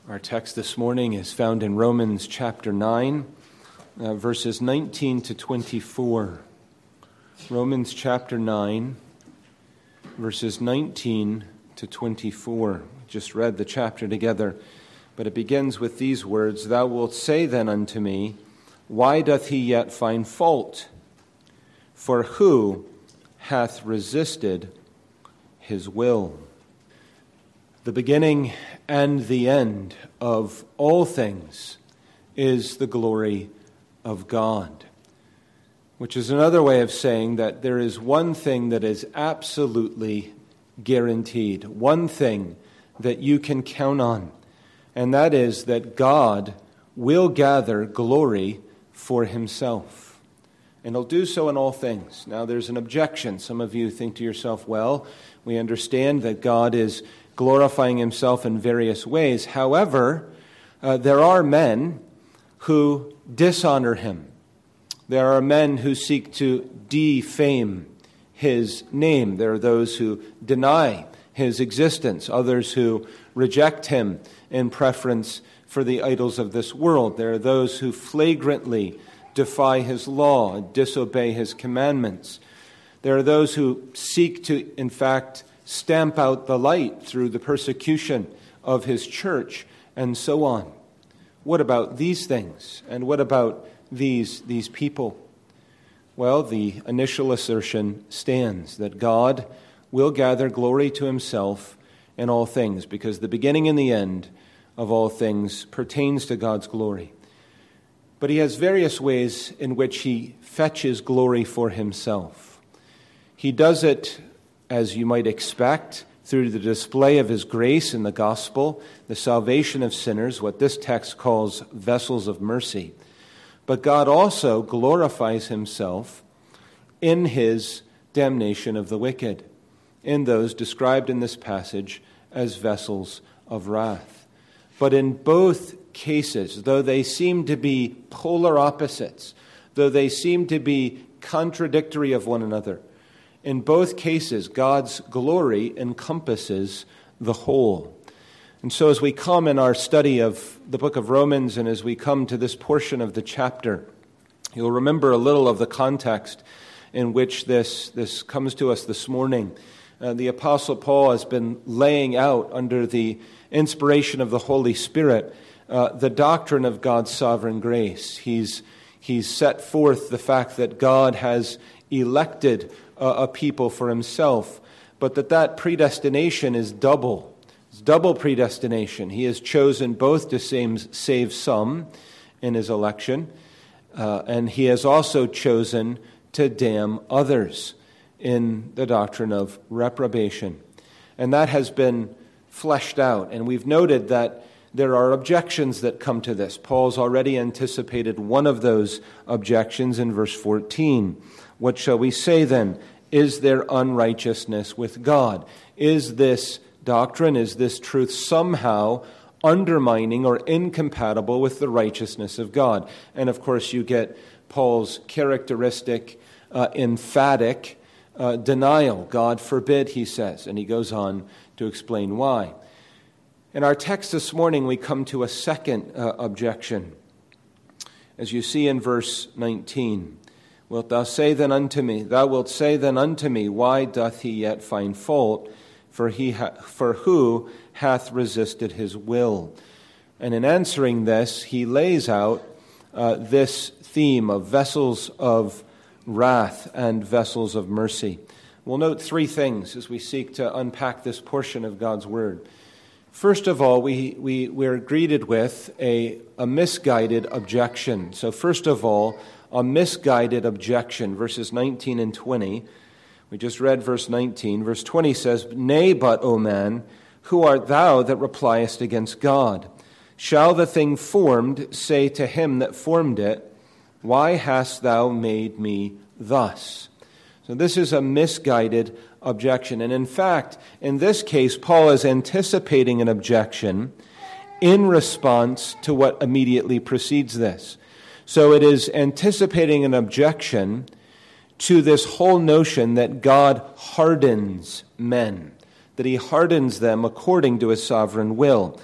Our text this morning is found in Romans chapter 9, verses 19 to 24. Romans chapter 9, verses 19 to 24. We just read the chapter together, but it begins with these words, "Thou wilt say then unto me, why doth he yet find fault? For who hath resisted his will?" The beginning and the end of all things is the glory of God, which is another way of saying that there is one thing that is absolutely guaranteed, one thing that you can count on, and that is that God will gather glory for himself. And he'll do so in all things. Now, there's an objection. Some of you think to yourself, well, we understand that God is glorifying himself in various ways. However, there are men who dishonor him. There are men who seek to defame his name. There are those who deny his existence, others who reject him in preference for the idols of this world. There are those who flagrantly defy his law and disobey his commandments. There are those who seek to, in fact, stamp out the light through the persecution of his church, and so on. What about these things? And what about these people? Well, the initial assertion stands that God will gather glory to himself in all things, because the beginning and the end of all things pertains to God's glory. But he has various ways in which he fetches glory for himself. He does it, as you might expect, through the display of his grace in the gospel, the salvation of sinners, what this text calls vessels of mercy. But God also glorifies himself in his damnation of the wicked, in those described in this passage as vessels of wrath. But in both cases, though they seem to be polar opposites, though they seem to be contradictory of one another, in both cases, God's glory encompasses the whole. And so as we come in our study of the book of Romans, and as we come to this portion of the chapter, you'll remember a little of the context in which this comes to us this morning. The Apostle Paul has been laying out, under the inspiration of the Holy Spirit, the doctrine of God's sovereign grace. He's set forth the fact that God has elected a people for himself, but that predestination is double. It's double predestination. He has chosen both to save some in his election, and he has also chosen to damn others in the doctrine of reprobation. And that has been fleshed out, and we've noted that there are objections that come to this. Paul's already anticipated one of those objections in verse 14. What shall we say then? Is there unrighteousness with God? Is this doctrine, is this truth somehow undermining or incompatible with the righteousness of God? And of course you get Paul's characteristic, emphatic denial. God forbid, he says, and he goes on to explain why. In our text this morning, we come to a second objection. As you see in verse 19, thou wilt say then unto me, why doth he yet find fault? For who hath resisted his will? And in answering this, he lays out this theme of vessels of wrath and vessels of mercy. We'll note three things as we seek to unpack this portion of God's word. First of all, we're greeted with a misguided objection. So first of all, a misguided objection, verses 19 and 20. We just read verse 19. Verse 20 says, "Nay, but, O man, who art thou that repliest against God? Shall the thing formed say to him that formed it, Why hast thou made me thus?" So this is a misguided objection. And in fact, in this case, Paul is anticipating an objection in response to what immediately precedes this. So it is anticipating an objection to this whole notion that God hardens men, that he hardens them according to his sovereign will.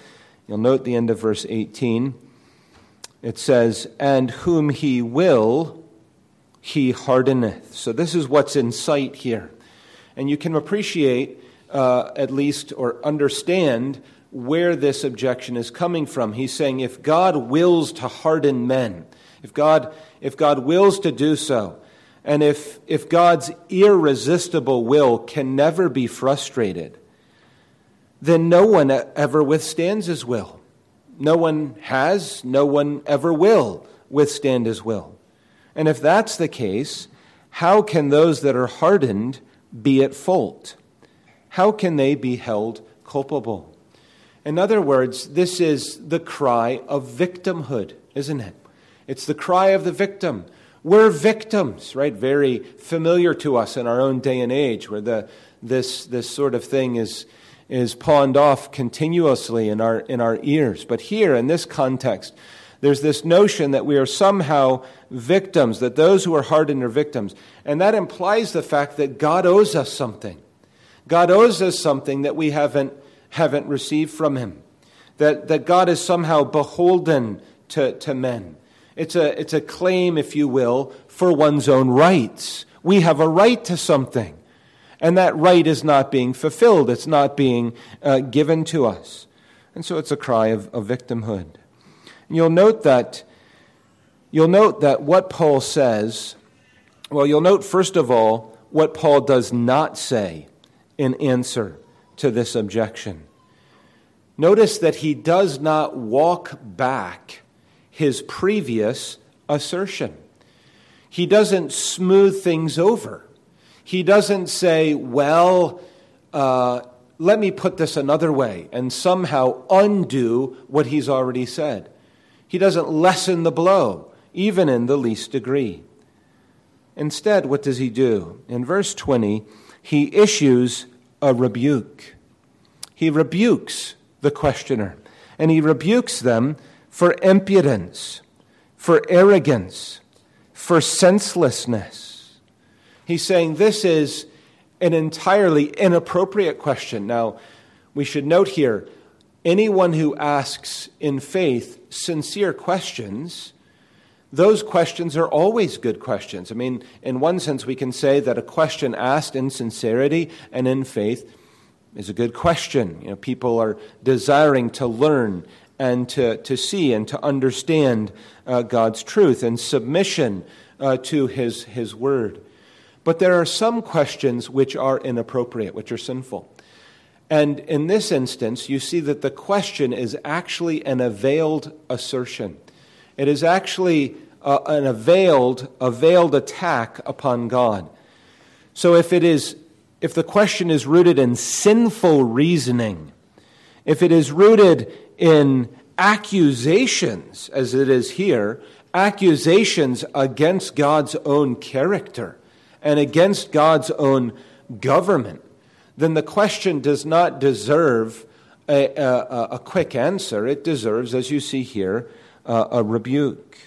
You'll note the end of verse 18. It says, "And whom he will, he hardeneth." So this is what's in sight here. And you can appreciate, at least, or understand where this objection is coming from. He's saying if God wills to harden men, if God wills to do so, and if God's irresistible will can never be frustrated, then no one ever withstands his will. No one has, no one ever will withstand his will. And if that's the case, how can those that are hardened be at fault? How can they be held culpable? In other words, this is the cry of victimhood, isn't it? It's the cry of the victim. We're victims, right? Very familiar to us in our own day and age, where this sort of thing is pawned off continuously in our ears. But here, in this context, there's this notion that we are somehow victims, that those who are hardened are victims. And that implies the fact that God owes us something. God owes us something that we haven't received from him. That God is somehow beholden to men. It's a claim, if you will, for one's own rights. We have a right to something. And that right is not being fulfilled. It's not being given to us. And so it's a cry of victimhood. And you'll note that what Paul says, well, you'll note first of all what Paul does not say in answer to this objection. Notice that he does not walk back his previous assertion. He doesn't smooth things over. He doesn't say, well, let me put this another way and somehow undo what he's already said. He doesn't lessen the blow, even in the least degree. Instead, what does he do? In verse 20, he issues a rebuke. He rebukes the questioner, and he rebukes them for impudence, for arrogance, for senselessness. He's saying this is an entirely inappropriate question. Now, we should note here, anyone who asks in faith sincere questions, those questions are always good questions. I mean, in one sense, we can say that a question asked in sincerity and in faith is a good question. You know, people are desiring to learn and to see and to understand God's truth and submission to His word. But there are some questions which are inappropriate, which are sinful. And in this instance, you see that the question is actually an veiled assertion. It is actually a veiled attack upon God. So if the question is rooted in sinful reasoning, if it is rooted in accusations, as it is here, accusations against God's own character and against God's own government, then the question does not deserve a quick answer. It deserves, as you see here, a rebuke.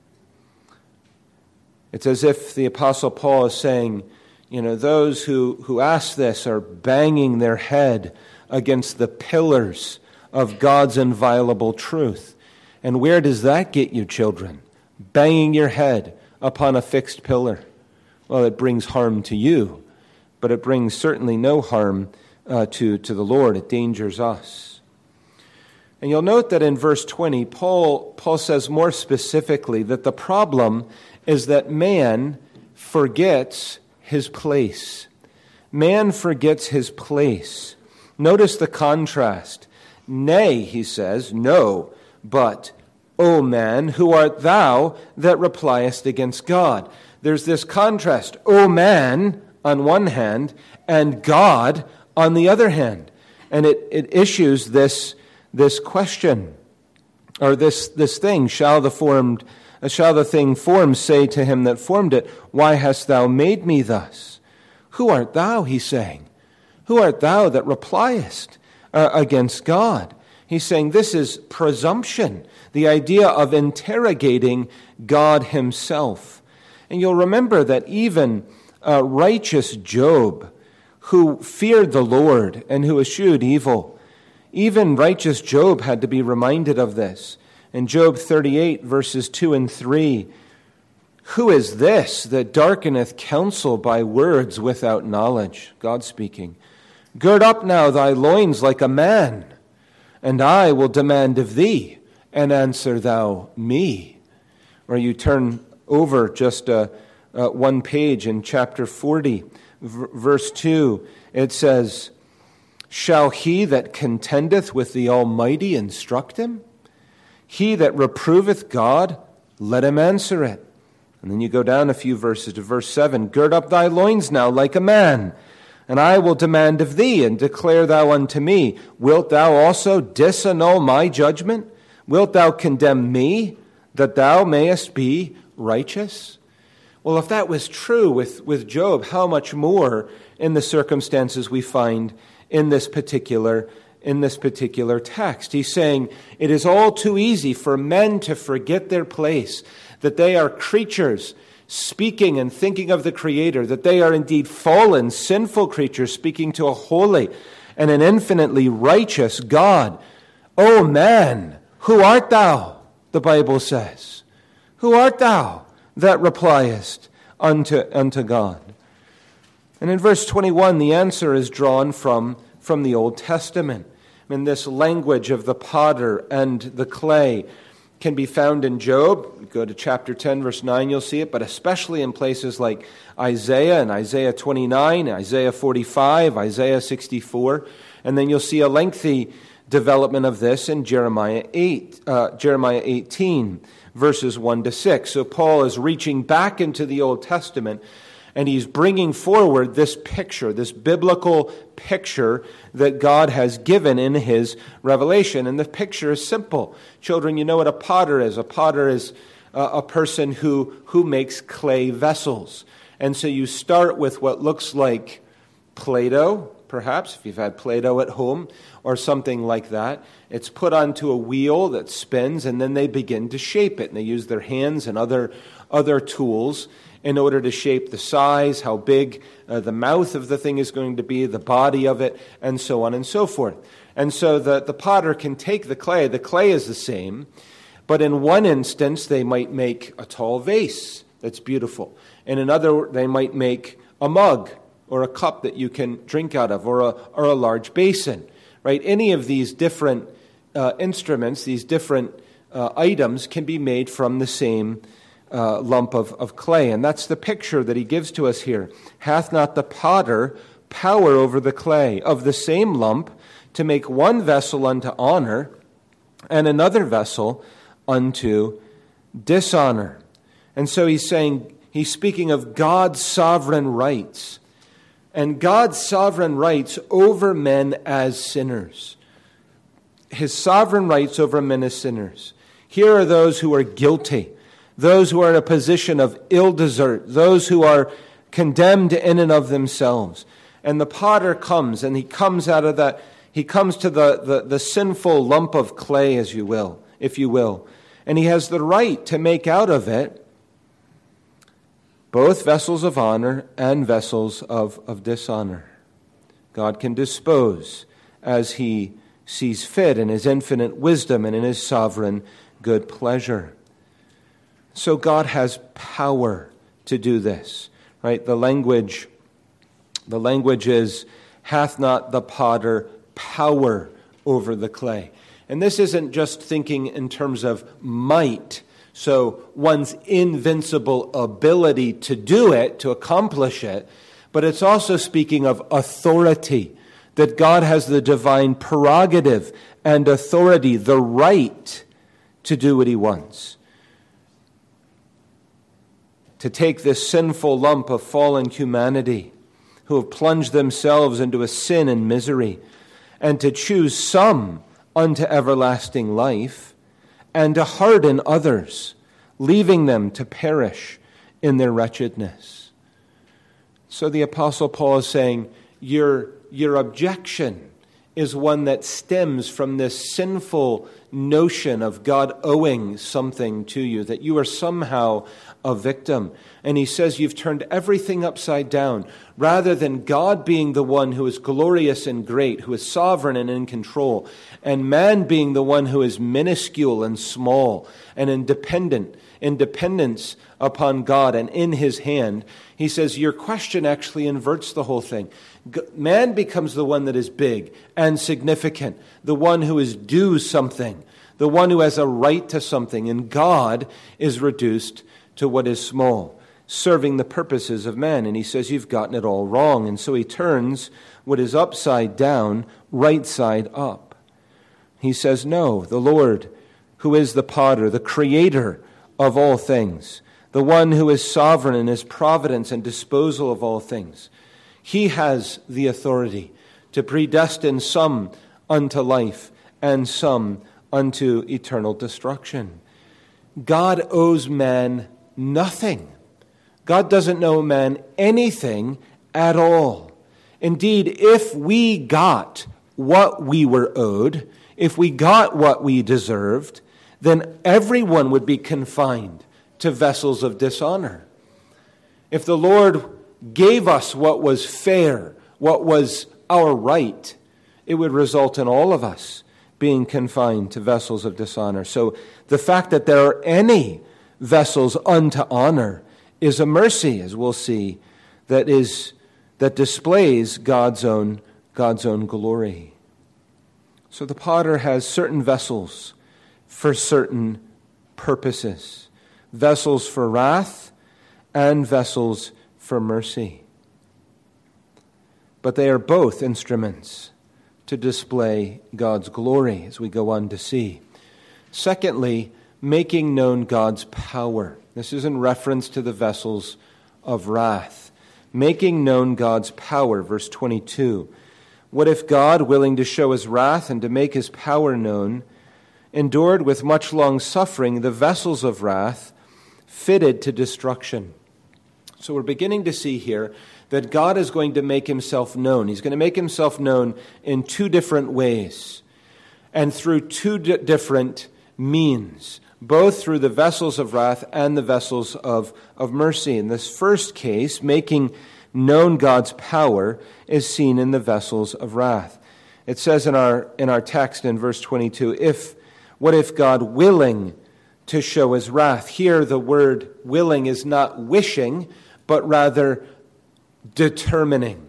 It's as if the Apostle Paul is saying, you know, those who ask this are banging their head against the pillars of God's inviolable truth. And where does that get you, children? Banging your head upon a fixed pillar. Well, it brings harm to you, but it brings certainly no harm to the Lord. It dangers us. And you'll note that in verse 20, Paul says more specifically that the problem is that man forgets his place. Man forgets his place. Notice the contrast. Nay, he says, no, but, O man, who art thou that repliest against God? There's this contrast. O man, on one hand, and God on the other hand. And it issues this question, or this thing, shall the thing formed say to him that formed it, why hast thou made me thus? Who art thou, he's saying? Who art thou that repliest against God? He's saying this is presumption, the idea of interrogating God himself. And you'll remember that even righteous Job, who feared the Lord and who eschewed evil, Even righteous Job had to be reminded of this. In Job 38, verses 2 and 3, "Who is this that darkeneth counsel by words without knowledge?" God speaking. "Gird up now thy loins like a man, and I will demand of thee, and answer thou me." Or you turn over just one page in chapter 40, verse 2, it says, "Shall he that contendeth with the Almighty instruct him? He that reproveth God, let him answer it." And then you go down a few verses to verse 7, "Gird up thy loins now like a man, and I will demand of thee, and declare thou unto me. Wilt thou also disannul my judgment? Wilt thou condemn me, that thou mayest be righteous?" Well, if that was true with Job, how much more in the circumstances we find in this particular text? He's saying it is all too easy for men to forget their place, that they are creatures speaking and thinking of the Creator, that they are indeed fallen, sinful creatures speaking to a holy and an infinitely righteous God. "O man, who art thou?" the Bible says. "Who art thou that repliest unto God?" And in verse 21, the answer is drawn from the Old Testament. And this language of the potter and the clay can be found in Job. Go to chapter 10, verse 9, you'll see it, but especially in places like Isaiah and Isaiah 29, Isaiah 45, Isaiah 64. And then you'll see a lengthy development of this in Jeremiah 18, verses 1 to 6. So Paul is reaching back into the Old Testament, and he's bringing forward this picture, this biblical picture that God has given in his revelation. And the picture is simple. Children, you know what a potter is. A potter is a person who makes clay vessels. And so you start with what looks like Play-Doh, perhaps, if you've had Play-Doh at home, or something like that. It's put onto a wheel that spins, and then they begin to shape it. And they use their hands and other tools in order to shape the size, how big the mouth of the thing is going to be, the body of it, and so on and so forth. And so the potter can take the clay. The clay is the same, but in one instance, they might make a tall vase that's beautiful. In another, they might make a mug or a cup that you can drink out of, or a large basin, right? Any of these different instruments, these different items can be made from the same lump of clay. And that's the picture that he gives to us here. "Hath not the potter power over the clay of the same lump to make one vessel unto honor and another vessel unto dishonor?" And so he's speaking of God's sovereign rights, and God's sovereign rights over men as sinners. His sovereign rights over men as sinners. Here are those who are guilty, those who are in a position of ill desert, those who are condemned in and of themselves. And the potter comes, and he comes out of that, he comes to the sinful lump of clay, if you will, and he has the right to make out of it both vessels of honor and vessels of dishonor. God can dispose as he sees fit in his infinite wisdom and in his sovereign good pleasure. So God has power to do this, right? The language is, "Hath not the potter power over the clay?" And this isn't just thinking in terms of might, so one's invincible ability to do it, to accomplish it, but it's also speaking of authority, that God has the divine prerogative and authority, the right to do what he wants. To take this sinful lump of fallen humanity who have plunged themselves into a sin and misery, and to choose some unto everlasting life, and to harden others, leaving them to perish in their wretchedness. So the Apostle Paul is saying, your objection is one that stems from this sinful notion of God owing something to you, that you are somehow a victim. And he says you've turned everything upside down. rather than God being the one who is glorious and great, who is sovereign and in control, and man being the one who is minuscule and small and independence upon God and in his hand, he says your question actually inverts the whole thing. Man becomes the one that is big and significant, the one who is due something, the one who has a right to something, and God is reduced to what is small, serving the purposes of man. And he says, you've gotten it all wrong. And so he turns what is upside down, right side up. He says, no, the Lord, who is the potter, the creator of all things, the one who is sovereign in his providence and disposal of all things, he has the authority to predestine some unto life and some unto eternal destruction. God owes man nothing. God doesn't owe man anything at all. Indeed, if we got what we were owed, if we got what we deserved, then everyone would be confined to vessels of dishonor. If the Lord gave us what was fair, what was our right, it would result in all of us being confined to vessels of dishonor. So the fact that there are any vessels unto honor is a mercy, as we'll see, that displays God's own glory. So the potter has certain vessels for certain purposes, vessels for wrath and vessels for mercy. But they are both instruments to display God's glory, as we go on to see. Secondly, making known God's power. This is in reference to the vessels of wrath. Making known God's power, verse 22. What if God, willing to show his wrath and to make his power known, endured with much long suffering the vessels of wrath fitted to destruction? So we're beginning to see here that God is going to make himself known. He's going to make himself known in two different ways and through two different means, both through the vessels of wrath and the vessels of mercy. In this first case, making known God's power is seen in the vessels of wrath. It says in our text in verse 22, what if God willing to show his wrath? Here the word willing is not wishing, but rather determining.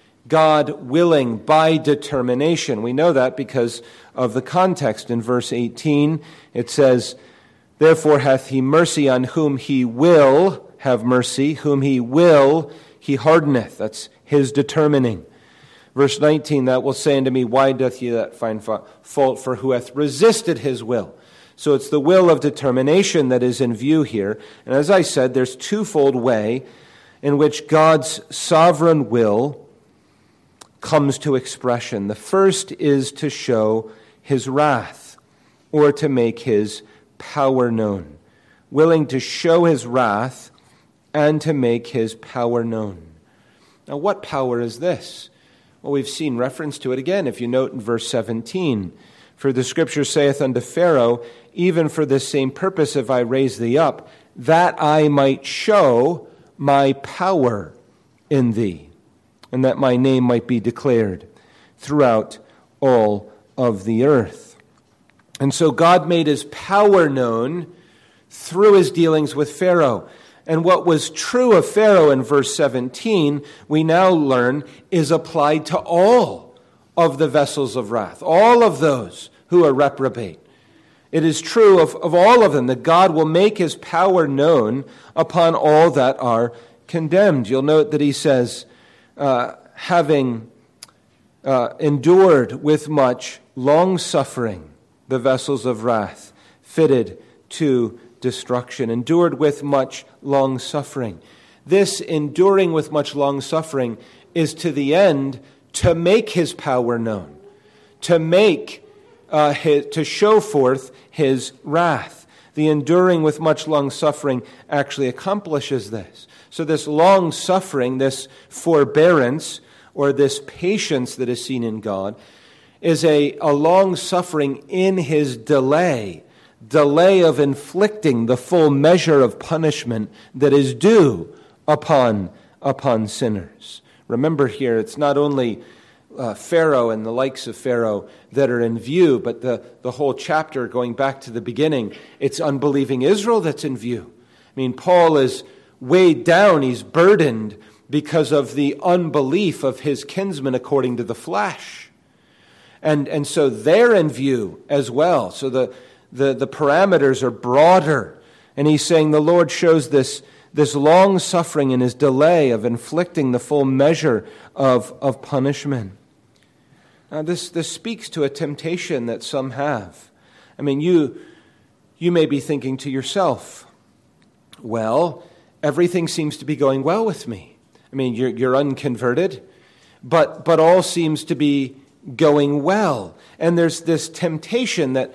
God willing by determination. We know that because of the context. In verse 18, it says, therefore hath he mercy on whom he will have mercy, whom he will he hardeneth. That's his determining. Verse 19, that will say unto me, why doth ye that find fault, for who hath resisted his will? So it's the will of determination that is in view here. And as I said, there's twofold way in which God's sovereign will comes to expression. The first is to show his wrath, or to make his power known. Willing to show his wrath and to make his power known. Now, what power is this? Well, we've seen reference to it again. If you note in verse 17, for the scripture saith unto Pharaoh, even for this same purpose have I raised thee up, that I might show my power in thee, and that my name might be declared throughout all of the earth. And so God made his power known through his dealings with Pharaoh. And what was true of Pharaoh in verse 17, we now learn is applied to all of the vessels of wrath, all of those who are reprobate. It is true of all of them that God will make his power known upon all that are condemned. You'll note that he says, having endured with much long suffering the vessels of wrath fitted to destruction, endured with much long suffering. This enduring with much long suffering is to the end to make his power known, to show forth his wrath. The enduring with much long suffering actually accomplishes this. So this long suffering, this forbearance, or this patience that is seen in God, is a long suffering in his delay of inflicting the full measure of punishment that is due upon sinners, Remember here, it's not only Pharaoh and the likes of Pharaoh that are in view, but the whole chapter going back to the beginning, it's unbelieving Israel that's in view. I mean, Paul is weighed down, he's burdened because of the unbelief of his kinsmen according to the flesh. And so they're in view as well. So the parameters are broader. And he's saying the Lord shows this long suffering in his delay of inflicting the full measure of punishment. Now this speaks to a temptation that some have. I mean, you may be thinking to yourself, well, everything seems to be going well with me. I mean, you're unconverted, but all seems to be going well. And there's this temptation that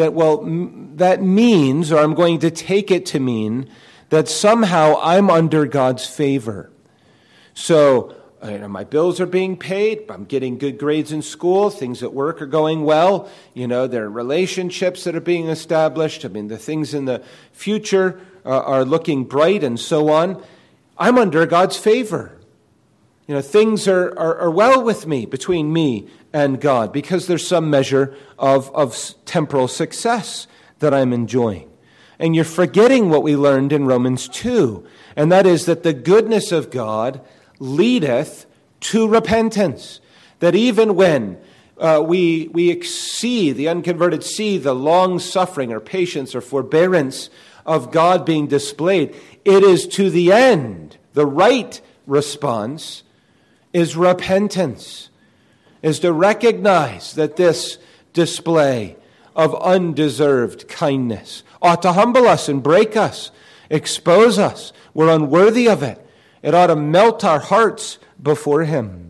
means, or I'm going to take it to mean, that somehow I'm under God's favor. So, my bills are being paid, I'm getting good grades in school, things at work are going well, there are relationships that are being established, the things in the future are looking bright and so on. I'm under God's favor. Things are well with me, between me and God, because there's some measure of temporal success that I'm enjoying. And you're forgetting what we learned in Romans 2, and that is that the goodness of God leadeth to repentance. That even when we see, the unconverted see the long suffering or patience or forbearance of God being displayed, it is to the end. The right response is repentance, is to recognize that this display of undeserved kindness ought to humble us and break us, expose us. We're unworthy of it. It ought to melt our hearts before Him.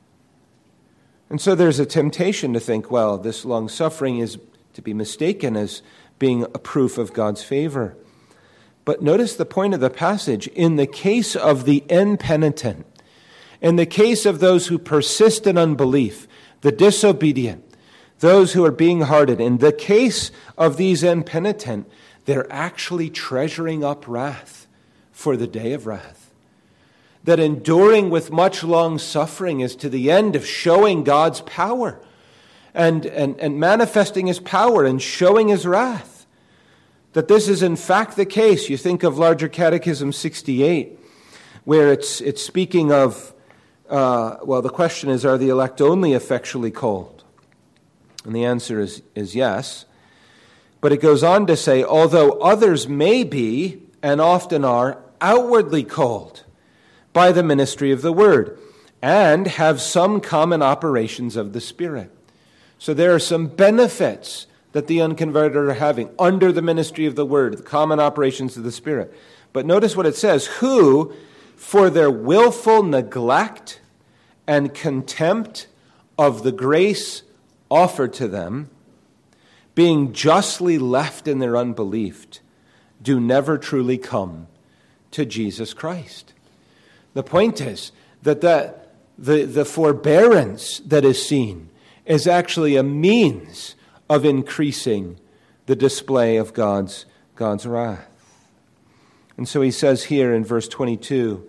And so there's a temptation to think, well, this long suffering is to be mistaken as being a proof of God's favor. But notice the point of the passage. In the case of the impenitent, in the case of those who persist in unbelief, the disobedient, those who are being hardened, in the case of these impenitent, they're actually treasuring up wrath for the day of wrath. That enduring with much long suffering is to the end of showing God's power and manifesting His power and showing His wrath. That this is in fact the case. You think of Larger Catechism 68, where it's speaking of, the question is, are the elect only effectually called? And the answer is yes. But it goes on to say, although others may be, and often are, outwardly called by the ministry of the Word, and have some common operations of the Spirit. So there are some benefits that the unconverted are having under the ministry of the Word, the common operations of the Spirit. But notice what it says, who, for their willful neglect and contempt of the grace offered to them, being justly left in their unbelief, do never truly come to Jesus Christ. The point is that the forbearance that is seen is actually a means of increasing the display of God's wrath. And so he says here in verse 22,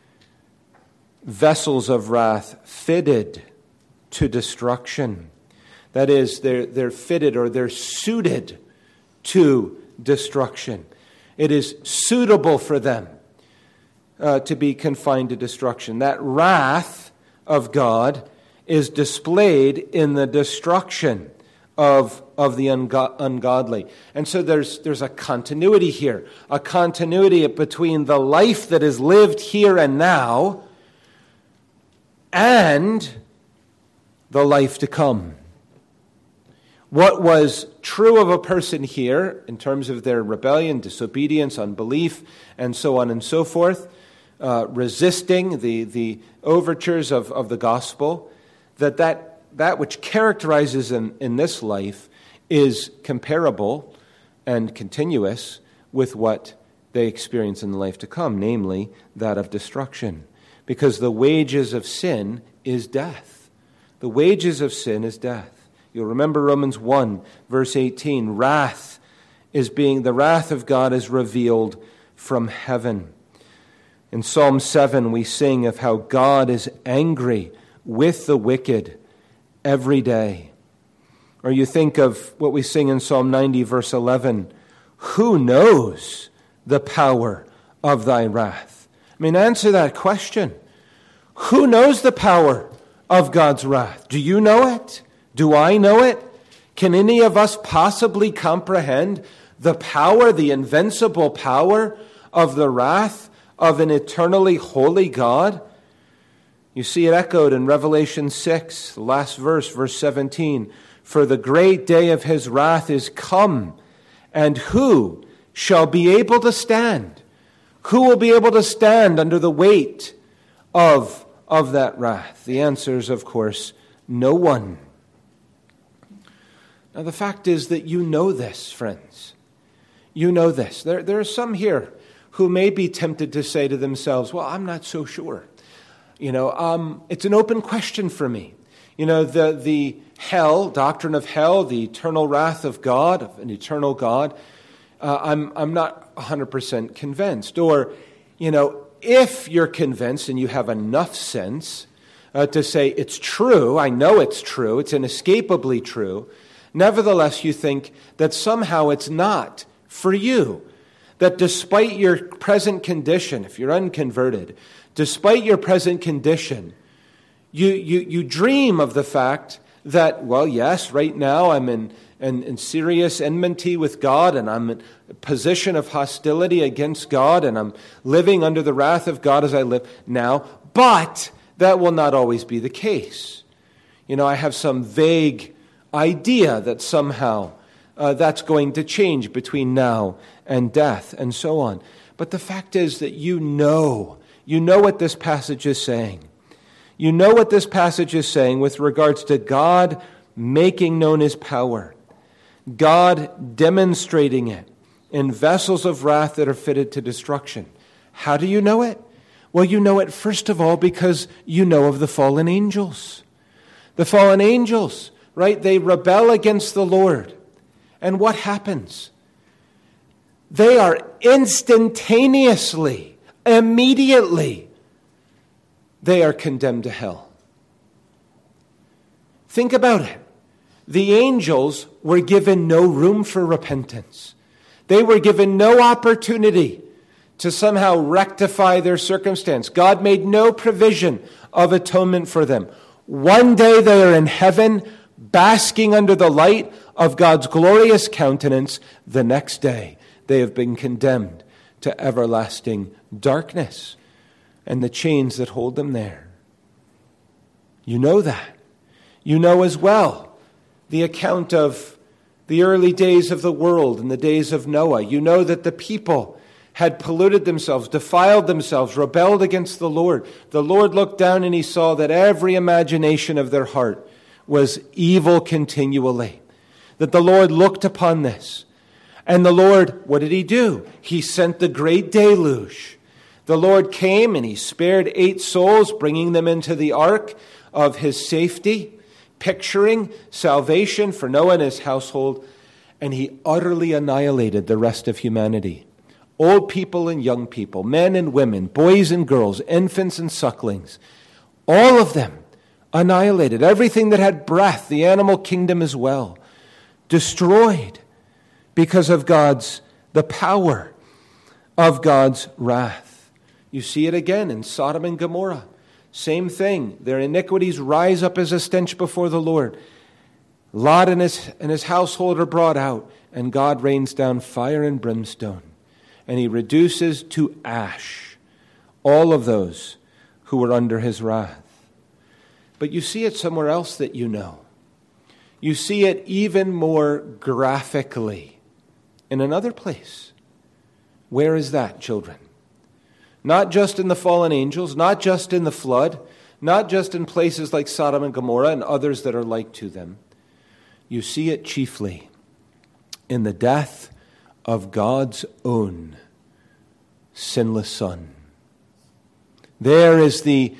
vessels of wrath fitted to destruction. That is, they're fitted or they're suited to destruction. It is suitable for them to be confined to destruction. That wrath of God is displayed in the destruction of the ungodly. And so there's a continuity here, a continuity between the life that is lived here and now and the life to come. What was true of a person here in terms of their rebellion, disobedience, unbelief, and so on and so forth, resisting the overtures of the gospel, that which characterizes in this life is comparable and continuous with what they experience in the life to come, namely that of destruction. Because the wages of sin is death. The wages of sin is death. You'll remember Romans 1, verse 18. The wrath of God is revealed from heaven. In Psalm 7, we sing of how God is angry with the wicked every day. Or you think of what we sing in Psalm 90, verse 11, who knows the power of thy wrath? I mean, answer that question. Who knows the power of God's wrath? Do you know it? Do I know it? Can any of us possibly comprehend the power, the invincible power of the wrath of an eternally holy God? You see it echoed in Revelation 6, the last verse, verse 17. For the great day of his wrath is come, and who shall be able to stand? Who will be able to stand under the weight of that wrath? The answer is, of course, no one. Now, the fact is that you know this, friends. You know this. There are some here who may be tempted to say to themselves, well, I'm not so sure. It's an open question for me. The hell, doctrine of hell, the eternal wrath of God, of an eternal God, I'm not 100% convinced. Or, if you're convinced and you have enough sense to say it's true, I know it's true, it's inescapably true, nevertheless you think that somehow it's not for you. That despite your present condition, if you're unconverted, despite your present condition, you dream of the fact that, well, yes, right now I'm in serious enmity with God, and I'm in a position of hostility against God, and I'm living under the wrath of God as I live now, but that will not always be the case. I have some vague idea that somehow that's going to change between now and death, and so on. But the fact is that you know what this passage is saying. You know what this passage is saying with regards to God making known his power, God demonstrating it in vessels of wrath that are fitted to destruction. How do you know it? Well, you know it first of all because you know of the fallen angels. The fallen angels, right? They rebel against the Lord. And what happens? They are instantaneously, immediately, they are condemned to hell. Think about it. The angels were given no room for repentance. They were given no opportunity to somehow rectify their circumstance. God made no provision of atonement for them. One day they are in heaven, basking under the light of God's glorious countenance. The next day they have been condemned to everlasting darkness and the chains that hold them there. You know that. You know as well the account of the early days of the world and the days of Noah. You know that the people had polluted themselves, defiled themselves, rebelled against the Lord. The Lord looked down and he saw that every imagination of their heart was evil continually. That the Lord looked upon this. And the Lord, what did he do? He sent the great deluge. The Lord came and he spared 8 souls, bringing them into the ark of his safety, picturing salvation for Noah and his household, and he utterly annihilated the rest of humanity. Old people and young people, men and women, boys and girls, infants and sucklings, all of them annihilated. Everything that had breath, the animal kingdom as well, destroyed because of the power of God's wrath. You see it again in Sodom and Gomorrah. Same thing. Their iniquities rise up as a stench before the Lord. Lot and his household are brought out, and God rains down fire and brimstone. And he reduces to ash all of those who were under his wrath. But you see it somewhere else that you know. You see it even more graphically in another place. Where is that, children? Not just in the fallen angels, not just in the flood, not just in places like Sodom and Gomorrah and others that are like to them. You see it chiefly in the death of God's own sinless Son. There is the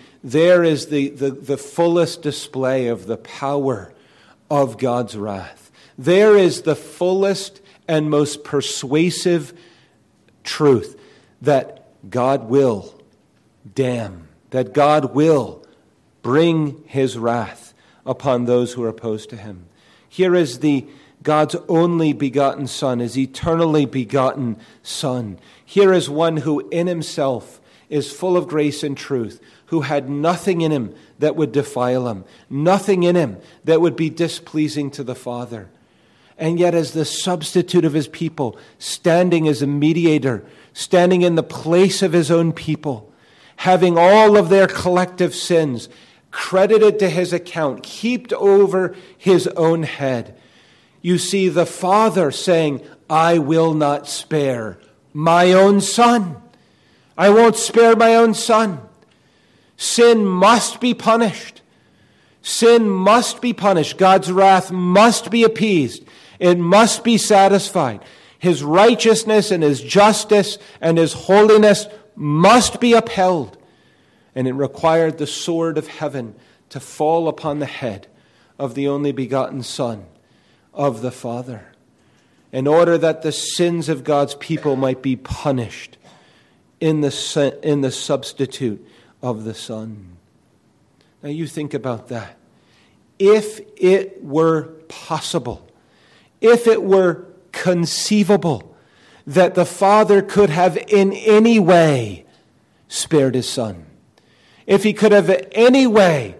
fullest display of the power of God's wrath. There is the fullest and most persuasive truth that God will damn, that God will bring his wrath upon those who are opposed to him. Here is God's only begotten Son, his eternally begotten Son. Here is one who in himself is full of grace and truth, who had nothing in him that would defile him, nothing in him that would be displeasing to the Father. And yet as the substitute of his people, standing as a mediator, standing in the place of his own people, having all of their collective sins credited to his account, heaped over his own head, you see the Father saying, I will not spare my own Son. I won't spare my own Son. Sin must be punished. Sin must be punished. God's wrath must be appeased. It must be satisfied. His righteousness and his justice and his holiness must be upheld. And it required the sword of heaven to fall upon the head of the only begotten Son of the Father, in order that the sins of God's people might be punished in the substitute of the Son. Now you think about that. If it were possible, if it were conceivable that the Father could have in any way spared his Son, if he could have in any way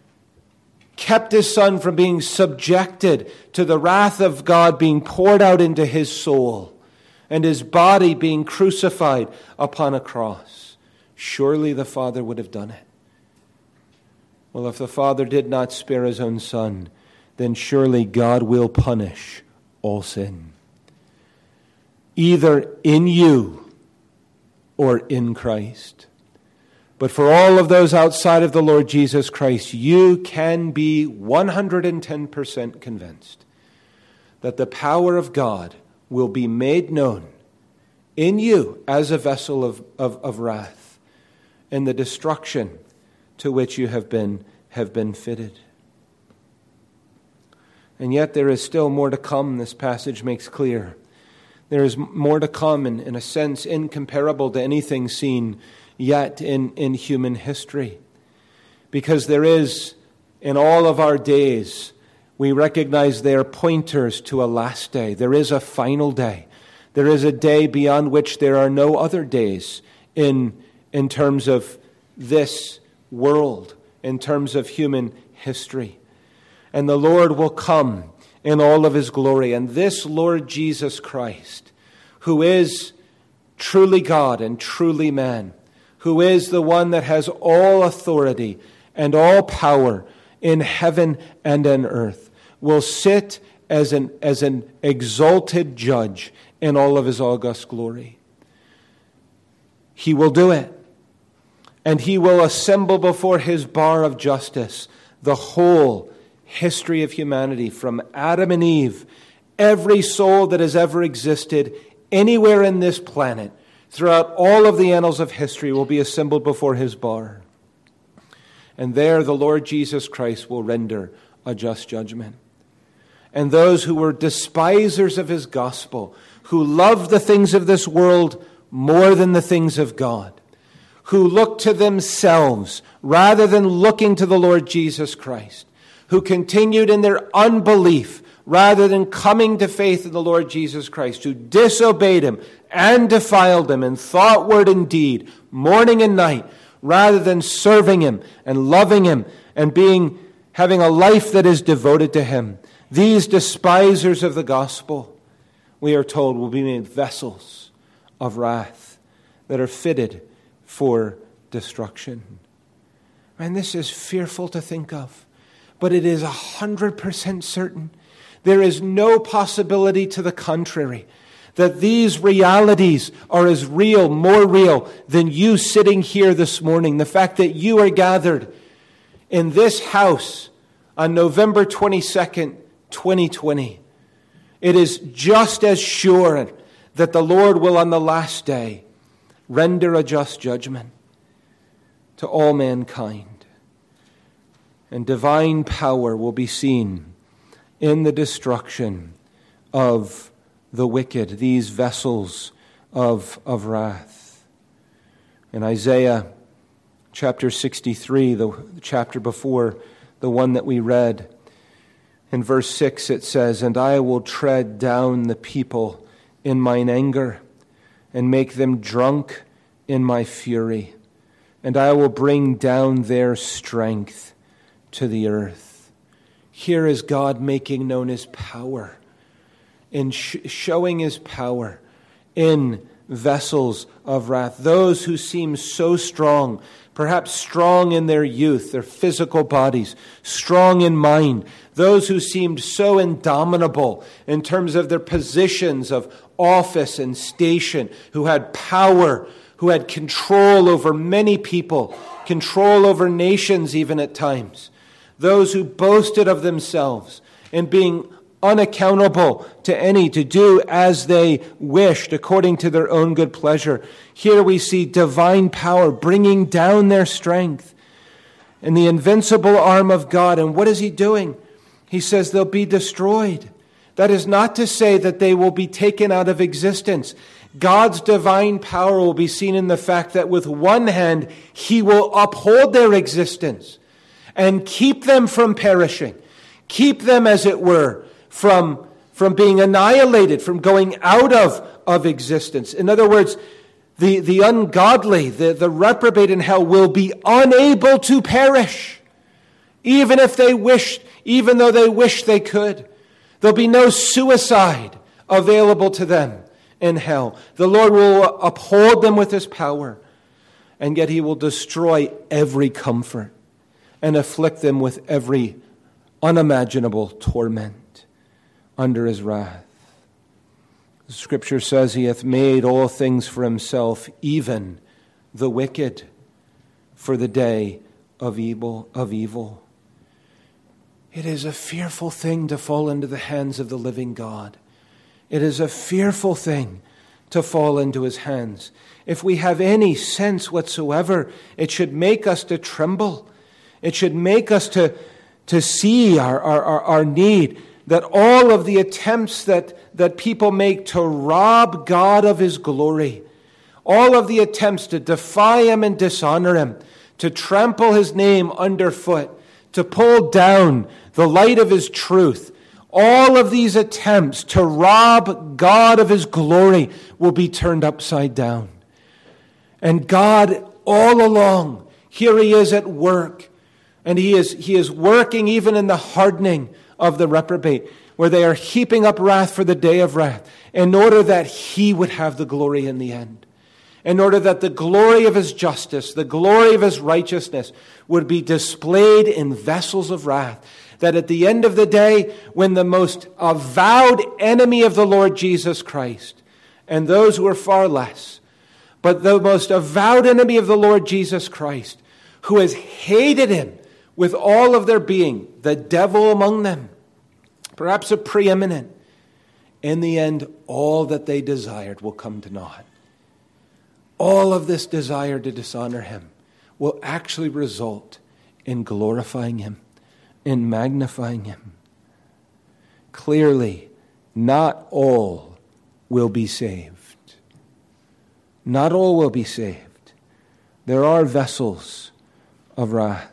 kept his Son from being subjected to the wrath of God being poured out into his soul and his body being crucified upon a cross, surely the Father would have done it. Well, if the Father did not spare his own Son, then surely God will punish all sin, either in you or in Christ. But for all of those outside of the Lord Jesus Christ, you can be 110% convinced that the power of God will be made known in you as a vessel of wrath and the destruction to which you have been fitted. And yet there is still more to come, this passage makes clear. There is more to come in a sense incomparable to anything seen yet in human history. Because there is, in all of our days, we recognize they are pointers to a last day. There is a final day. There is a day beyond which there are no other days in terms of this world, in terms of human history. And the Lord will come in all of his glory. And this Lord Jesus Christ, who is truly God and truly man, who is the one that has all authority and all power in heaven and on earth, will sit as an exalted judge in all of his august glory. He will do it. And he will assemble before his bar of justice the whole history of humanity, from Adam and Eve, every soul that has ever existed anywhere in this planet, throughout all of the annals of history, will be assembled before his bar. And there the Lord Jesus Christ will render a just judgment. And those who were despisers of his gospel, who loved the things of this world more than the things of God, who looked to themselves rather than looking to the Lord Jesus Christ, who continued in their unbelief rather than coming to faith in the Lord Jesus Christ, who disobeyed him and defiled him in thought, word, and deed, morning and night, rather than serving him and loving him and having a life that is devoted to him. These despisers of the gospel, we are told, will be made vessels of wrath that are fitted for destruction. And this is fearful to think of, but it is 100% certain. There is no possibility to the contrary, that these realities are as real, more real than you sitting here this morning. The fact that you are gathered in this house on November 22nd, 2020. It is just as sure that the Lord will on the last day render a just judgment to all mankind. And divine power will be seen in the destruction of the wicked, these vessels of wrath. In Isaiah chapter 63, the chapter before the one that we read. In verse 6 it says, "And I will tread down the people in mine anger, and make them drunk in my fury. And I will bring down their strength to the earth." Here is God making known his power, in showing his power in vessels of wrath. Those who seem so strong, perhaps strong in their youth, their physical bodies, strong in mind. Those who seemed so indomitable in terms of their positions of office and station, who had power, who had control over many people, control over nations even at times. Those who boasted of themselves in being unaccountable to any, to do as they wished according to their own good pleasure. Here we see divine power bringing down their strength in the invincible arm of God. And what is he doing? He says they'll be destroyed. That is not to say that they will be taken out of existence. God's divine power will be seen in the fact that with one hand, he will uphold their existence and keep them from perishing. Keep them, as it were, from being annihilated, from going out of existence. In other words, the ungodly, the reprobate in hell will be unable to perish, even if they wished, even though they wish they could. There'll be no suicide available to them in hell. The Lord will uphold them with his power, and yet he will destroy every comfort and afflict them with every unimaginable torment under his wrath. The Scripture says he hath made all things for himself, even the wicked, for the day of evil. It is a fearful thing to fall into the hands of the living God. It is a fearful thing to fall into his hands. If we have any sense whatsoever, it should make us to tremble. It should make us to see our need, that all of the attempts that people make to rob God of his glory, all of the attempts to defy him and dishonor him, to trample his name underfoot, to pull down the light of his truth, all of these attempts to rob God of his glory will be turned upside down. And God, all along, here he is at work. And he is working even in the hardening of the reprobate, where they are heaping up wrath for the day of wrath, in order that he would have the glory in the end. In order that the glory of his justice, the glory of his righteousness would be displayed in vessels of wrath. That at the end of the day, when the most avowed enemy of the Lord Jesus Christ, and those who are far less, but the most avowed enemy of the Lord Jesus Christ, who has hated him with all of their being, the devil among them, perhaps a preeminent, in the end, all that they desired will come to naught. All of this desire to dishonor him will actually result in glorifying him, in magnifying him. Clearly, not all will be saved. Not all will be saved. There are vessels of wrath.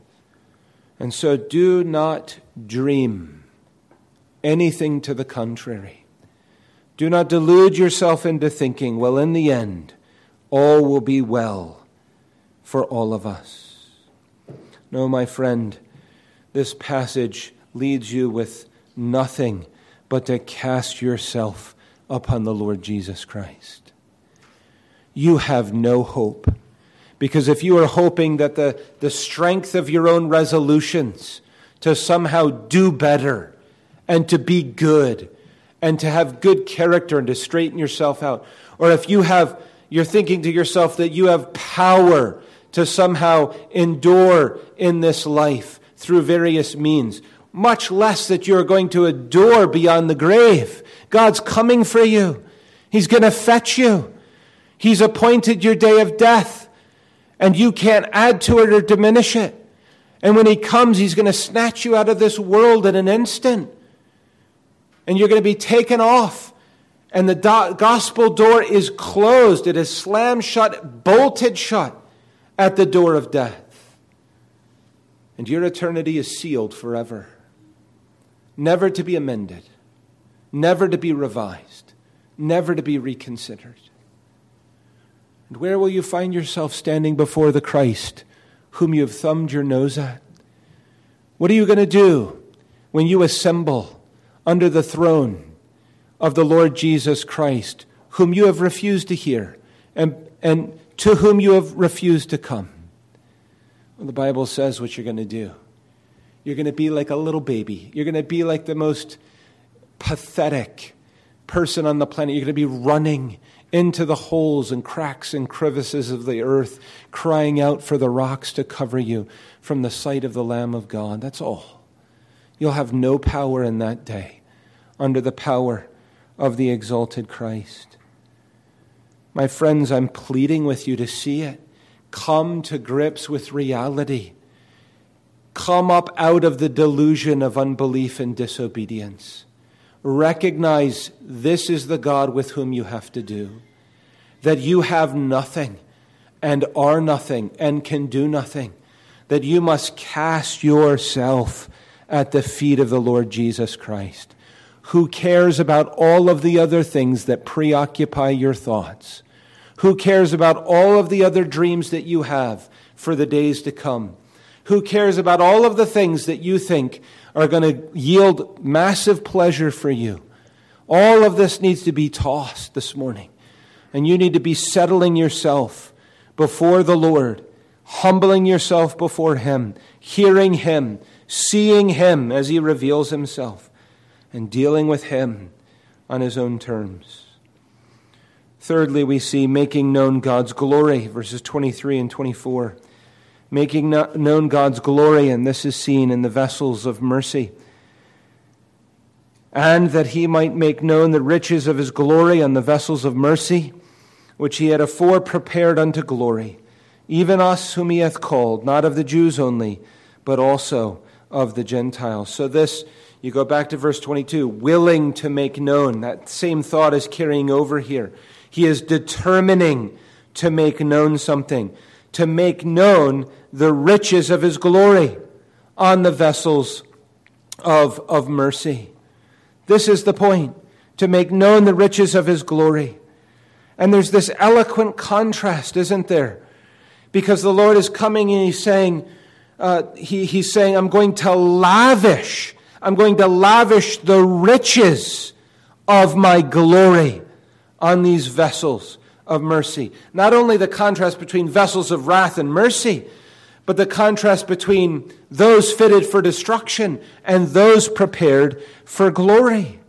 And so do not dream anything to the contrary. Do not delude yourself into thinking, well, in the end, all will be well for all of us. No, my friend, this passage leads you with nothing but to cast yourself upon the Lord Jesus Christ. You have no hope. Because if you are hoping that the strength of your own resolutions to somehow do better and to be good and to have good character and to straighten yourself out, or if you're thinking to yourself that you have power to somehow endure in this life through various means, much less that you're going to endure beyond the grave. God's coming for you. He's going to fetch you. He's appointed your day of death. And you can't add to it or diminish it. And when he comes, he's going to snatch you out of this world in an instant. And you're going to be taken off. And the gospel door is closed. It is slammed shut, bolted shut. at the door of death. And your eternity is sealed forever, never to be amended, never to be revised, never to be reconsidered. And where will you find yourself standing before the Christ whom you have thumbed your nose at? What are you going to do when you assemble under the throne of the Lord Jesus Christ, whom you have refused to hear and to whom you have refused to come? Well, the Bible says what you're going to do. You're going to be like a little baby. You're going to be like the most pathetic person on the planet. You're going to be running into the holes and cracks and crevices of the earth, crying out for the rocks to cover you from the sight of the Lamb of God. That's all. You'll have no power in that day under the power of the exalted Christ. My friends, I'm pleading with you to see it. Come to grips with reality. Come up out of the delusion of unbelief and disobedience. Recognize this is the God with whom you have to do. That you have nothing and are nothing and can do nothing. That you must cast yourself at the feet of the Lord Jesus Christ, who cares about all of the other things that preoccupy your thoughts, who cares about all of the other dreams that you have for the days to come, who cares about all of the things that you think are going to yield massive pleasure for you. All of this needs to be tossed this morning. And you need to be settling yourself before the Lord, humbling yourself before Him, hearing Him, seeing Him as He reveals Himself, and dealing with Him on His own terms. Thirdly, we see making known God's glory, verses 23 and 24. Making known God's glory, and this is seen in the vessels of mercy. And that He might make known the riches of His glory on the vessels of mercy, which He had afore prepared unto glory, even us whom He hath called, not of the Jews only, but also of the Gentiles. So this, you go back to verse 22, willing to make known. That same thought is carrying over here. He is determining to make known something, to make known the riches of His glory on the vessels of mercy. This is the point, to make known the riches of His glory. And there's this eloquent contrast, isn't there? Because the Lord is coming and He's saying, I'm going to lavish the riches of my glory on these vessels of mercy. Not only the contrast between vessels of wrath and mercy, but the contrast between those fitted for destruction and those prepared for glory.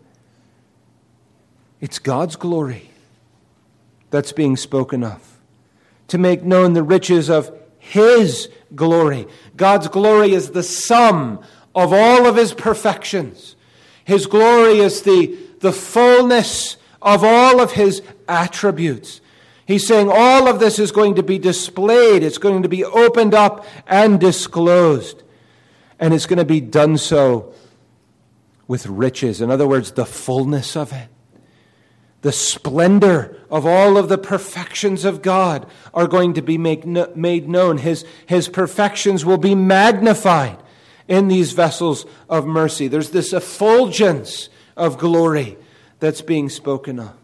It's God's glory that's being spoken of. To make known the riches of His glory. God's glory is the sum of all of His perfections. His glory is the fullness of all of His attributes. He's saying all of this is going to be displayed. It's going to be opened up and disclosed. And it's going to be done so with riches. In other words, the fullness of it. The splendor of all of the perfections of God are going to be made known. His perfections will be magnified in these vessels of mercy. There's this effulgence of glory that's being spoken of.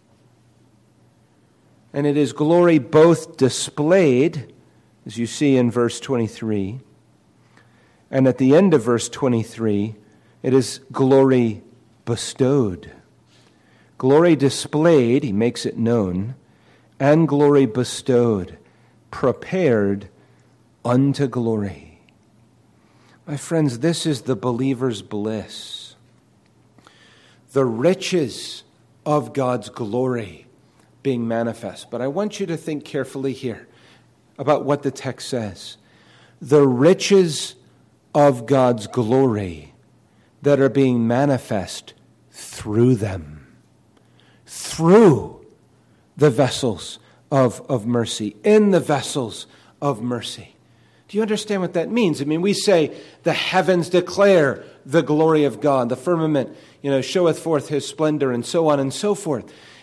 And it is glory both displayed, as you see in verse 23, and at the end of verse 23, it is glory bestowed. Glory displayed, He makes it known, and glory bestowed, prepared unto glory. My friends, this is the believer's bliss. The riches of God's glory being manifest. But I want you to think carefully here about what the text says. The riches of God's glory that are being manifest through them. Through the vessels of mercy. In the vessels of mercy. Do you understand what that means? I mean, we say the heavens declare the glory of God. The firmament, showeth forth His splendor, and so on and so forth.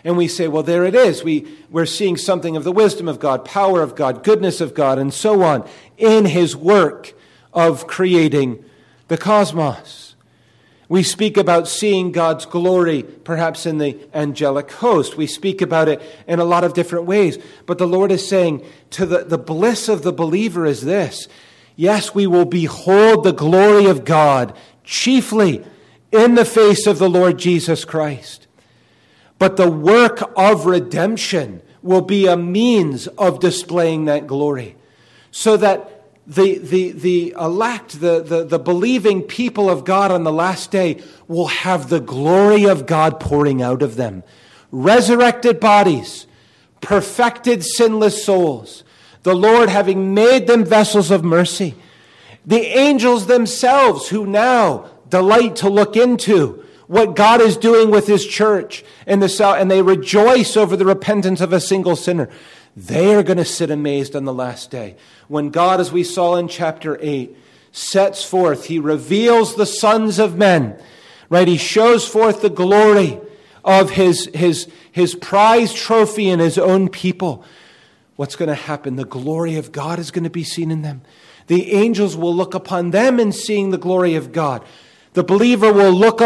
And we say, well, there it is. We're seeing something of the wisdom of God, power of God, goodness of God, and so on in his work of creating the cosmos. We speak about seeing God's glory, perhaps in the angelic host. We speak about it in a lot of different ways. But the Lord is saying, to the bliss of the believer is this: yes, we will behold the glory of God, chiefly in the face of the Lord Jesus Christ. But the work of redemption will be a means of displaying that glory, so that the elect, the believing people of God on the last day will have the glory of God pouring out of them. Resurrected bodies, perfected sinless souls, the Lord having made them vessels of mercy. The angels themselves who now delight to look into what God is doing with his church, and they rejoice over the repentance of a single sinner. They are going to sit amazed on the last day. When God, as we saw in chapter 8, sets forth, he reveals the sons of men, right? He shows forth the glory of his prize trophy in his own people. What's going to happen? The glory of God is going to be seen in them. The angels will look upon them in seeing the glory of God. The believers will look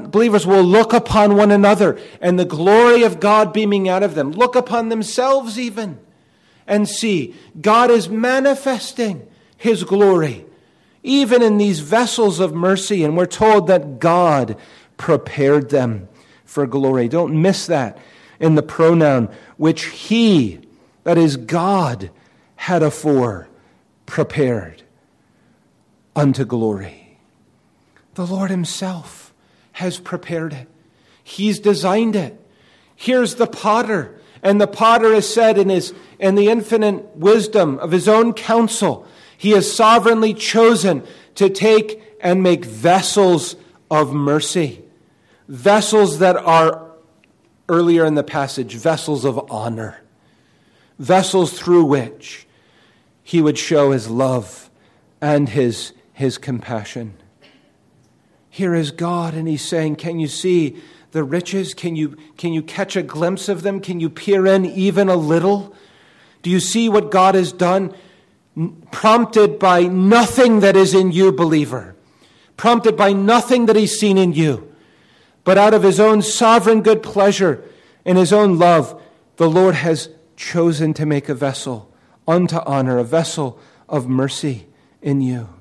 upon one another, and the glory of God beaming out of them. Look upon themselves even, and see God is manifesting his glory, even in these vessels of mercy. And we're told that God prepared them for glory. Don't miss that in the pronoun which he, that is God, had afore prepared unto glory. The Lord himself has prepared it. He's designed it. Here's the potter. And the potter has said in the infinite wisdom of his own counsel, he has sovereignly chosen to take and make vessels of mercy. Vessels that are, earlier in the passage, vessels of honor. Vessels through which he would show his love and his compassion. Here is God, and he's saying, can you see the riches? Can you catch a glimpse of them? Can you peer in even a little? Do you see what God has done? Prompted by nothing that is in you, believer. Prompted by nothing that he's seen in you. But out of his own sovereign good pleasure and his own love, the Lord has chosen to make a vessel unto honor, a vessel of mercy in you.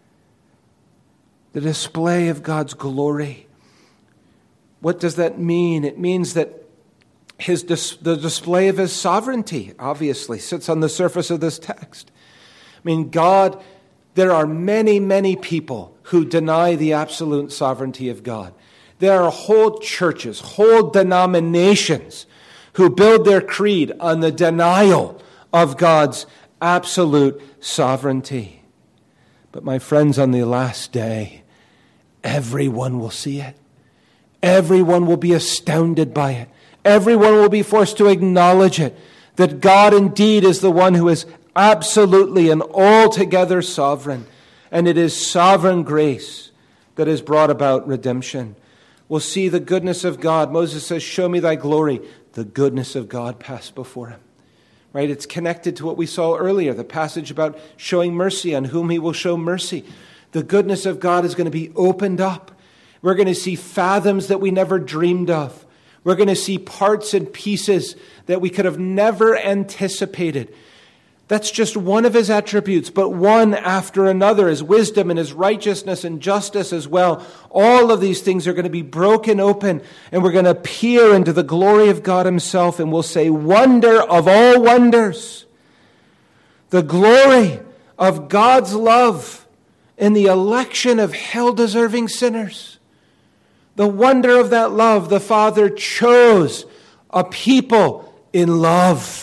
The display of God's glory. What does that mean? It means that the display of his sovereignty, obviously, sits on the surface of this text. I mean, God, there are many, many people who deny the absolute sovereignty of God. There are whole churches, whole denominations who build their creed on the denial of God's absolute sovereignty. But my friends, on the last day, everyone will see it. Everyone will be astounded by it. Everyone will be forced to acknowledge it, that God indeed is the one who is absolutely and altogether sovereign. And it is sovereign grace that has brought about redemption. We'll see the goodness of God. Moses says, show me thy glory. The goodness of God passed before him. Right? It's connected to what we saw earlier, the passage about showing mercy, on whom he will show mercy. The goodness of God is going to be opened up. We're going to see fathoms that we never dreamed of. We're going to see parts and pieces that we could have never anticipated. That's just one of his attributes, but one after another, his wisdom and his righteousness and justice as well. All of these things are going to be broken open, and we're going to peer into the glory of God himself, and we'll say, wonder of all wonders, the glory of God's love in the election of hell-deserving sinners. The wonder of that love, the Father chose a people in love.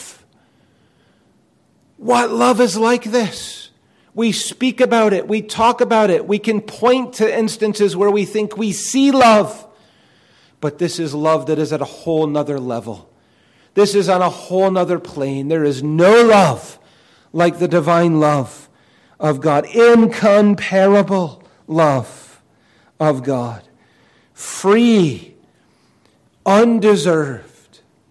What love is like this? We speak about it. We talk about it. We can point to instances where we think we see love. But this is love that is at a whole nother level. This is on a whole nother plane. There is no love like the divine love of God. Incomparable love of God. Free, undeserved,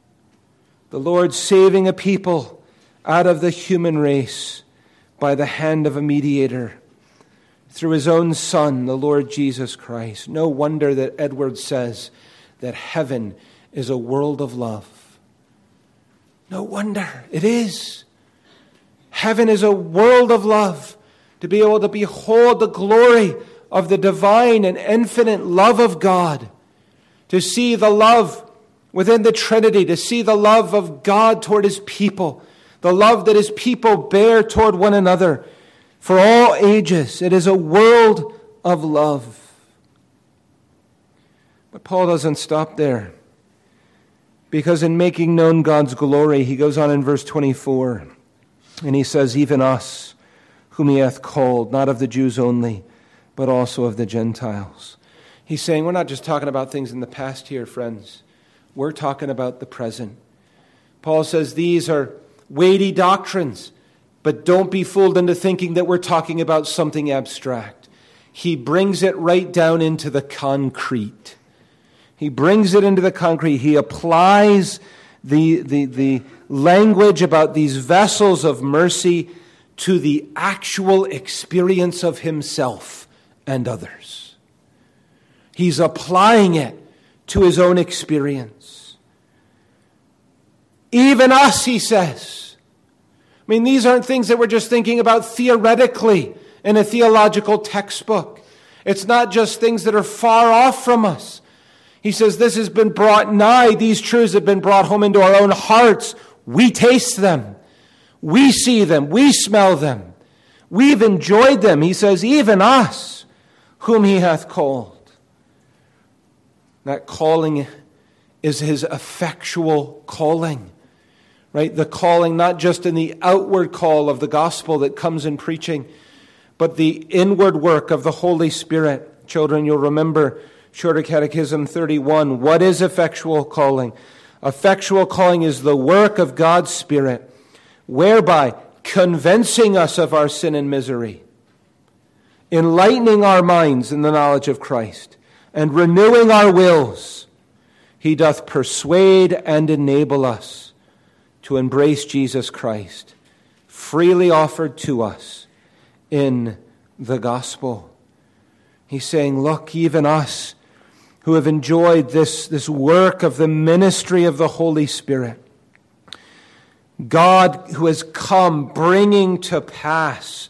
The Lord saving a people out of the human race by the hand of a mediator through his own Son, the Lord Jesus Christ. No wonder that Edwards says that heaven is a world of love. No wonder. It is. Heaven is a world of love. To be able to behold the glory of the divine and infinite love of God. To see the love within the Trinity. To see the love of God toward his people. The love that his people bear toward one another. For all ages, it is a world of love. But Paul doesn't stop there. Because in making known God's glory, he goes on in verse 24, and he says, even us, whom he hath called, not of the Jews only, but also of the Gentiles. He's saying we're not just talking about things in the past here, friends. We're talking about the present. Paul says these are weighty doctrines, but don't be fooled into thinking that we're talking about something abstract. He brings it right down into the concrete. He brings it into the concrete. He applies the language about these vessels of mercy to the actual experience of himself and others. He's applying it to his own experience. Even us, he says. I mean, these aren't things that we're just thinking about theoretically in a theological textbook. It's not just things that are far off from us. He says this has been brought nigh. These truths have been brought home into our own hearts. We taste them. We see them. We smell them. We've enjoyed them. He says, even us, whom he hath called. That calling is his effectual calling. Right? The calling, not just in the outward call of the gospel that comes in preaching, but the inward work of the Holy Spirit. Children, you'll remember Shorter Catechism 31. What is effectual calling? Effectual calling is the work of God's Spirit, whereby convincing us of our sin and misery, enlightening our minds in the knowledge of Christ, and renewing our wills, he doth persuade and enable us to embrace Jesus Christ, freely offered to us in the gospel. He's saying, look, even us who have enjoyed this work of the ministry of the Holy Spirit, God who has come bringing to pass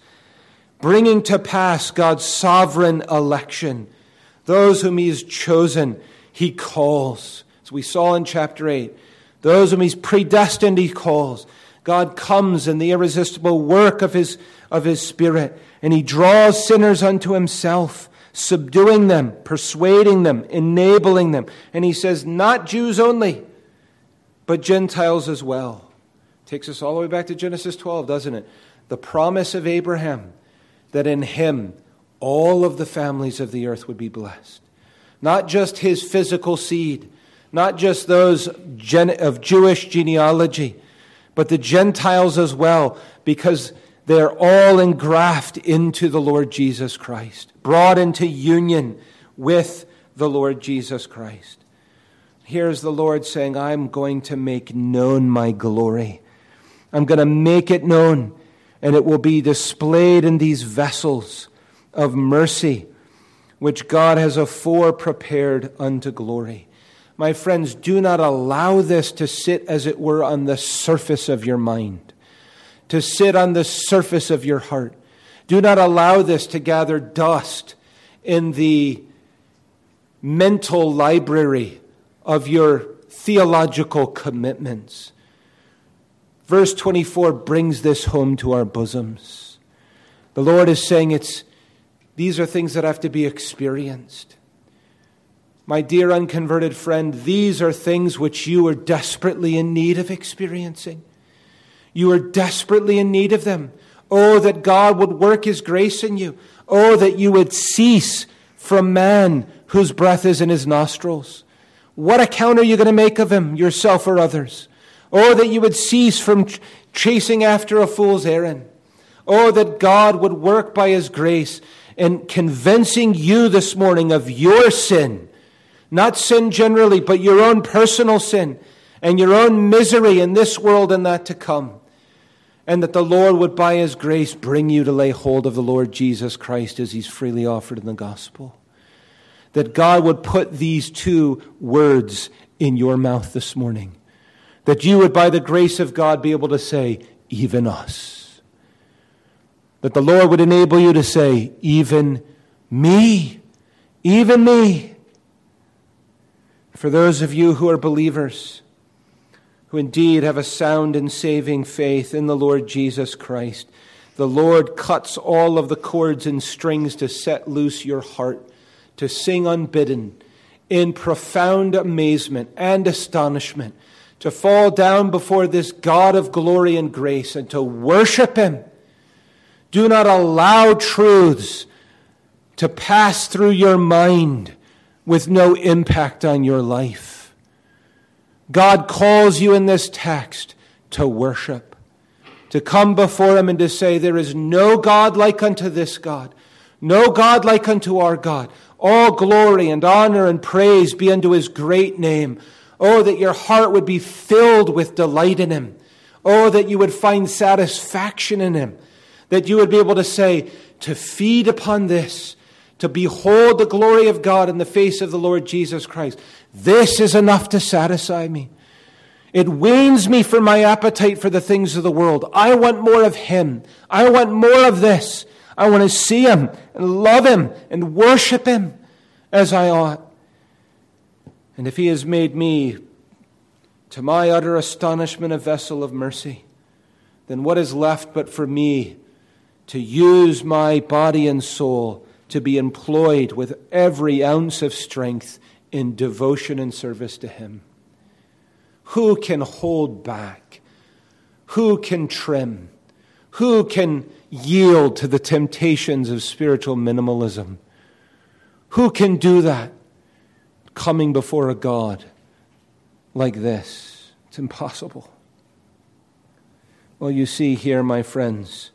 God's sovereign election. Those whom he has chosen, he calls. As we saw in chapter 8, those whom he's predestined, he calls. God comes in the irresistible work of his Spirit, and he draws sinners unto himself, subduing them, persuading them, enabling them. And he says, not Jews only, but Gentiles as well. Takes us all the way back to Genesis 12, doesn't it? The promise of Abraham that in him all of the families of the earth would be blessed. Not just his physical seed, not just those of Jewish genealogy, but the Gentiles as well, because they're all engrafted into the Lord Jesus Christ, brought into union with the Lord Jesus Christ. Here's the Lord saying, I'm going to make known my glory. I'm going to make it known, and it will be displayed in these vessels of mercy, which God has afore prepared unto glory. My friends, do not allow this to sit, as it were, on the surface of your mind, to sit on the surface of your heart. Do not allow this to gather dust in the mental library of your theological commitments. Verse 24 brings this home to our bosoms. The Lord is saying these are things that have to be experienced. My dear unconverted friend, these are things which you are desperately in need of experiencing. You are desperately in need of them. Oh, that God would work his grace in you. Oh, that you would cease from man whose breath is in his nostrils. What account are you going to make of him, yourself or others? Oh, that you would cease from chasing after a fool's errand. Oh, that God would work by his grace in convincing you this morning of your sin. Not sin generally, but your own personal sin. and your own misery in this world and that to come. And that the Lord would, by his grace, bring you to lay hold of the Lord Jesus Christ as he's freely offered in the gospel. That God would put these two words in your mouth this morning. That you would, by the grace of God, be able to say, even us. That the Lord would enable you to say, even me. Even me. For those of you who are believers, who indeed have a sound and saving faith in the Lord Jesus Christ, the Lord cuts all of the cords and strings to set loose your heart, to sing unbidden, in profound amazement and astonishment, to fall down before this God of glory and grace and to worship him. Do not allow truths to pass through your mind with no impact on your life. God calls you in this text to worship, to come before him and to say, there is no God like unto this God, no God like unto our God. All glory and honor and praise be unto his great name. Oh, that your heart would be filled with delight in him. Oh, that you would find satisfaction in him. That you would be able to say, to feed upon this, to behold the glory of God in the face of the Lord Jesus Christ. This is enough to satisfy me. It weans me from my appetite for the things of the world. I want more of him. I want more of this. I want to see him and love him and worship him as I ought. And if he has made me, to my utter astonishment, a vessel of mercy, then what is left but for me to use my body and soul to be employed with every ounce of strength in devotion and service to him? Who can hold back? Who can trim? Who can yield to the temptations of spiritual minimalism? Who can do that coming before a God like this? It's impossible. Well, you see here, my friends,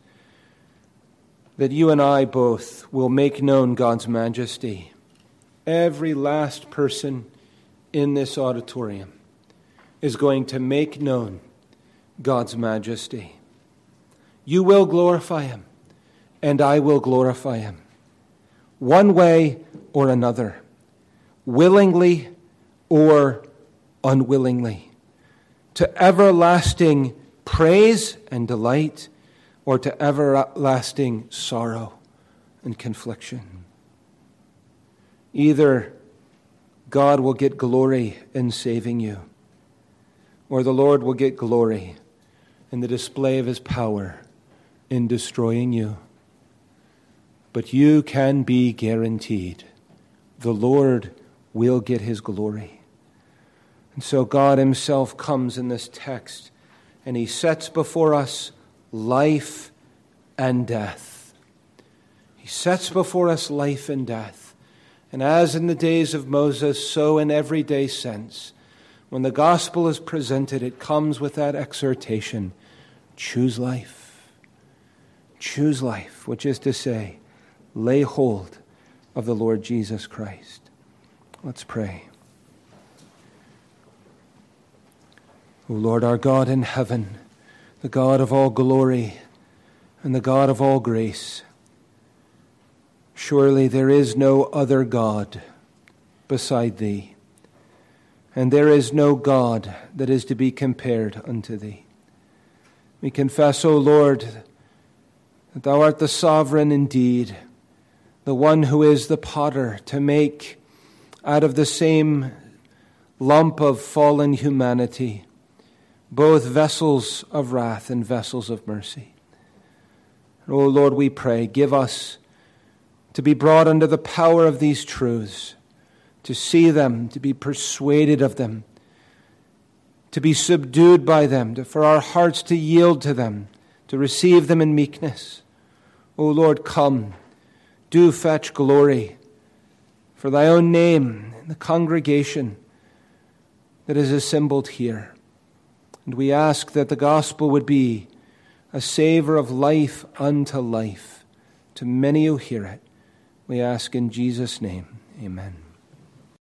that you and I both will make known God's majesty. Every last person in this auditorium is going to make known God's majesty. You will glorify him, and I will glorify him, one way or another, willingly or unwillingly, to everlasting praise and delight, or to everlasting sorrow and confliction. Either God will get glory in saving you, or the Lord will get glory in the display of his power in destroying you. But you can be guaranteed the Lord will get his glory. And so God himself comes in this text, and he sets before us life and death. He sets before us life and death. And as in the days of Moses, so in everyday sense, when the gospel is presented, it comes with that exhortation, choose life. Choose life, which is to say, lay hold of the Lord Jesus Christ. Let's pray. O Lord, our God in heaven, the God of all glory and the God of all grace, surely there is no other God beside thee, and there is no God that is to be compared unto thee. We confess, O Lord, that thou art the sovereign indeed, the one who is the potter, to make out of the same lump of fallen humanity both vessels of wrath and vessels of mercy. O Lord, we pray, give us to be brought under the power of these truths, to see them, to be persuaded of them, to be subdued by them, for our hearts to yield to them, to receive them in meekness. O Lord, come, do fetch glory for thy own name in the congregation that is assembled here. And we ask that the gospel would be a savor of life unto life to many who hear it. We ask in Jesus' name, amen.